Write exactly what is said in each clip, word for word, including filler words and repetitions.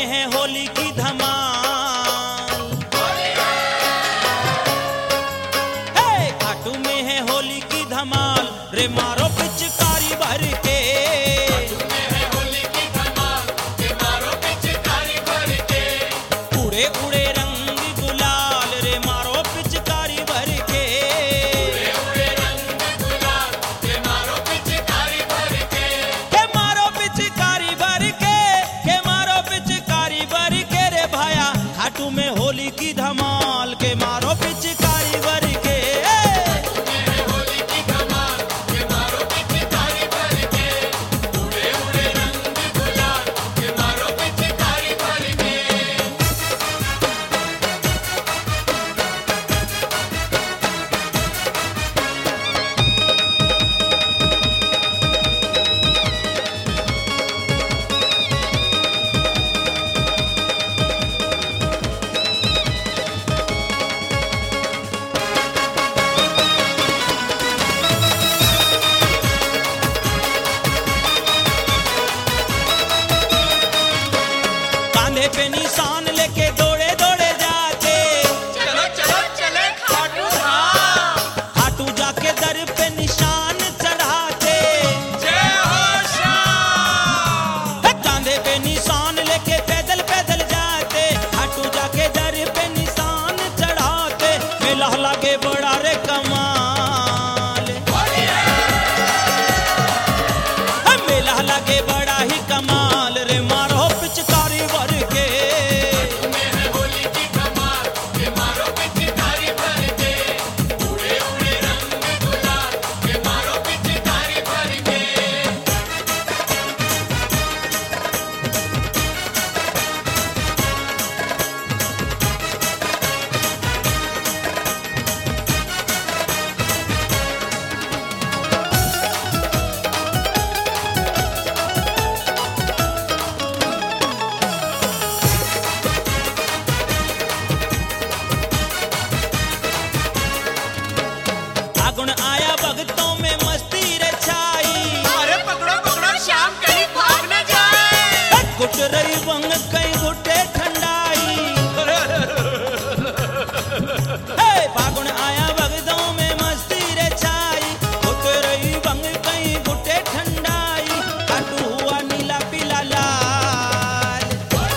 है होली की धमाल, हे खाटू में है होली की धमाल रे मारो पिचकारी भर के, होली की धमाल रे मारो पिचकारी भर के, उड़े उड़े रंग गुलाल रे मारो पिचकारी भर के, उड़े उड़े रंग गुलाल रे मारो पिचकारी भर के, के मारो पिचकारी भर के, के मारो पिचकारी भर के रे भाया खाटू में होली की धमाल के मारो पिचकारी भर के। होली की धमाल रे मारो पिचकारी भर के, उड़े उड़े रंग गुलाल रे मारो पिचकारी भर के। कांधे पे निशान लेके दौड़े दौड़े जाते, चलो चलो चले खाटू धाम, खाटू जाके दर पे निशान चढ़ाते, जय हो श्याम। हे कांधे पे निशान लेके पैदल पैदल जाते, खाटू जाके दर पे निशान चढ़ाते, मेला लागे बड़ा रे कमाल, हे मेला लागे बड़ा ही कमाल रे मारो पिचकारी भर के, होली की धमाल रे मारो पिचकारी भर के, उड़े उड़े रंग गुलाल रे मारो पिचकारी भर के। फागुन आया भगतों में मस्ती रे छाई, अरे पकड़ो पकड़ो श्याम कहीं भाग न जाए। गुट रही बंग कई गुटे ठंडाई, हे फागुन आया भगतों में मस्ती रे छाई, गुट रही बंग कई गुटे ठंडाई, खाटू हुआ नीला पीला लाल,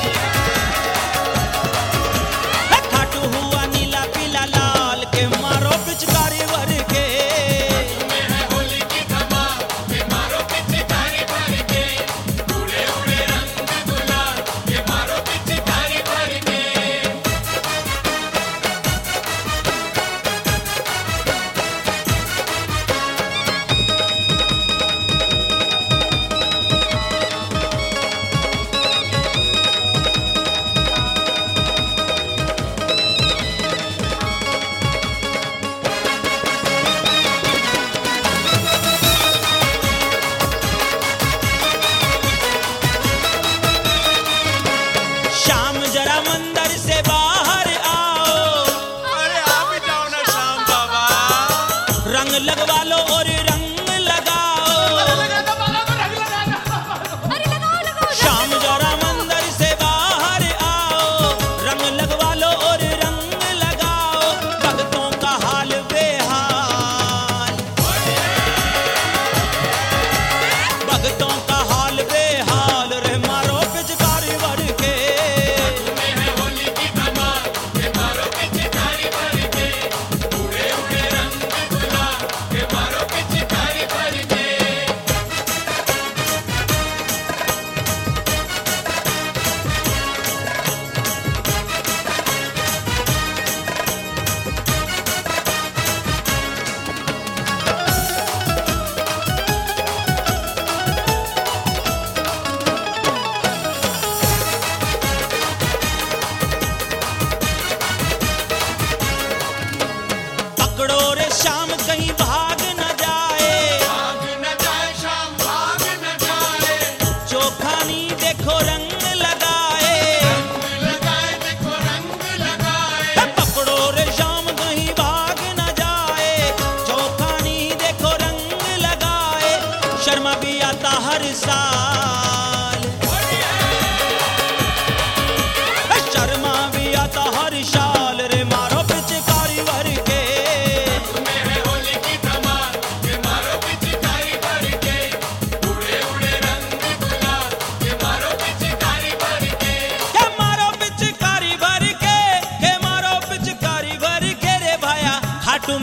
हे खाटू हुआ नीला पीला लाल के मारो पिचकारी भर के, होली की धमाल रे मारो पिचकारी भर के, उड़े उड़े रंग गुलाल रे मारो पिचकारी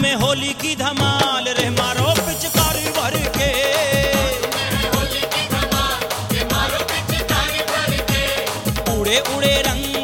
में होली की धमाल रे मारो पिचकारी भर के होली की धमाल के मारो पिचकारी भर के उड़े उड़े रंग